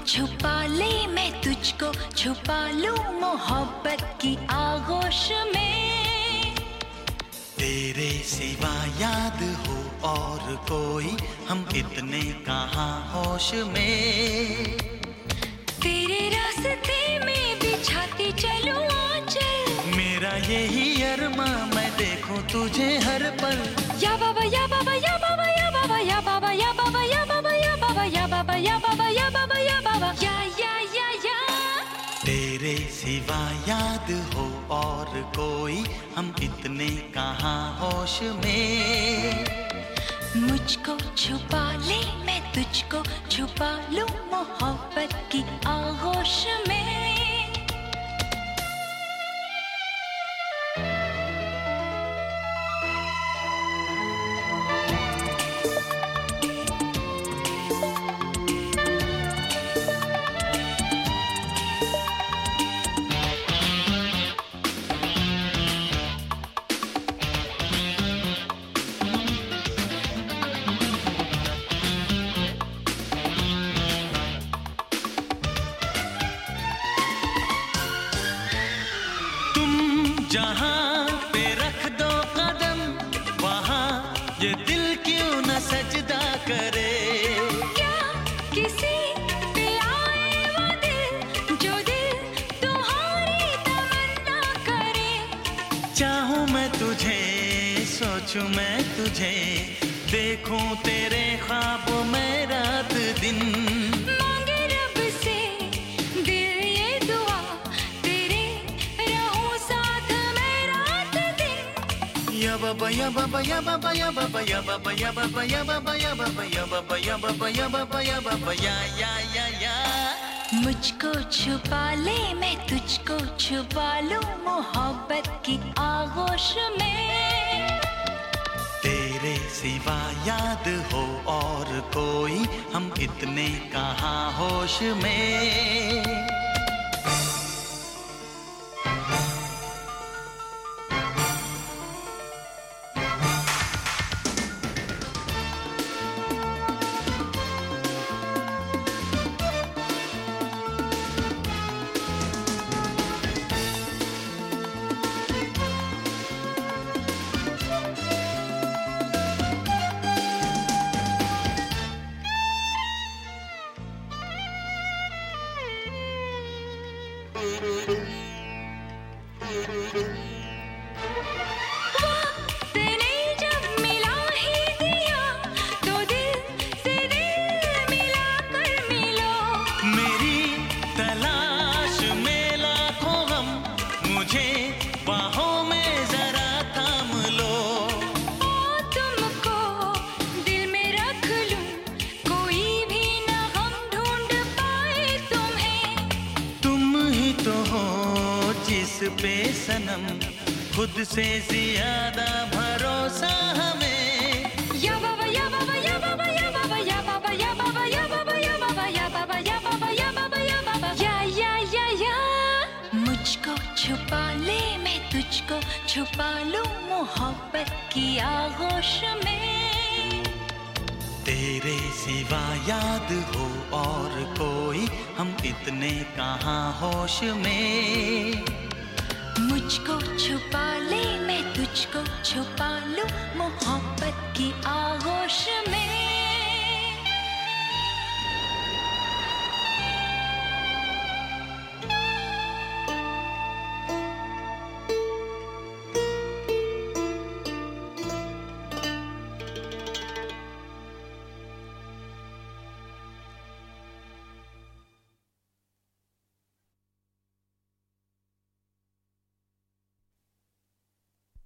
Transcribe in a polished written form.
छुपा ले मैं तुझको, छुपा लूं मोहब्बत की आगोश में। तेरे सिवा याद हो और कोई, हम इतने कहाँ होश में। तेरे रास्ते में बिछाती चलूं आंचल, मेरा यही अरमा मैं देखूं तुझे हर पल। या बाबा या बाबा या बाबा या बाबा या बाबा या बाबा या बाबा या बाबा या बाबा या बाबा या बाबा या बाबा या। तेरे सिवा याद हो और कोई, हम इतने कहाँ होश में। मुझको छुपा ले मैं तुझको, छुपा लूं मोहब्बत की आगोश में। जहाँ पे रख दो कदम, वहाँ ये दिल क्यों न सजदा करे। क्या किसी पे आए वो दिल, जो दिल तुम्हारी तमन्ना करे। चाहूँ मैं तुझे, सोचूं मैं तुझे, देखूं तेरे ख्वाब में रात दिन। मांगे रब से दिल ये दुआ, तेरे रहूं साथ मैं रात दिन। या बाबा या बाबा या बाबा या बाबा या बाबा या बाबा या बाबा या बाबा या बाबा या बाबा या बाबा या बाबा या। मुझको छुपा ले मैं तुझको, छुपा लूं मोहब्बत की आगोश में। तेरे सिवा याद हो और कोई, हम इतने कहाँ होश में। वक्त ने जब मिला ही दिया, तो दिल से दिल मिला कर मिलो। मेरी तलाश में लाखों गम, मुझे बाहों में जरा थाम लो। ओ तुमको दिल में रख लूं, कोई भी न गम ढूंढ पाए तुम्हें। तुम ही तो हो जिस पे सनम, खुद से ज्यादा भरोसा हमें। या बाबा या बाबा या बाबा या बाबा या बाबा या बाबा या बाबा या बाबा या बाबा या बाबा या बाबा या बाबा या। मुझको छुपा ले मैं तुझको, छुपा लूं मोहब्बत की आगोश में। तेरे सिवा याद हो और कोई, हम इतने कहाँ होश में। मुझको छुपा ले मैं तुझको, छुपा लूं मोहब्बत की आगोश में।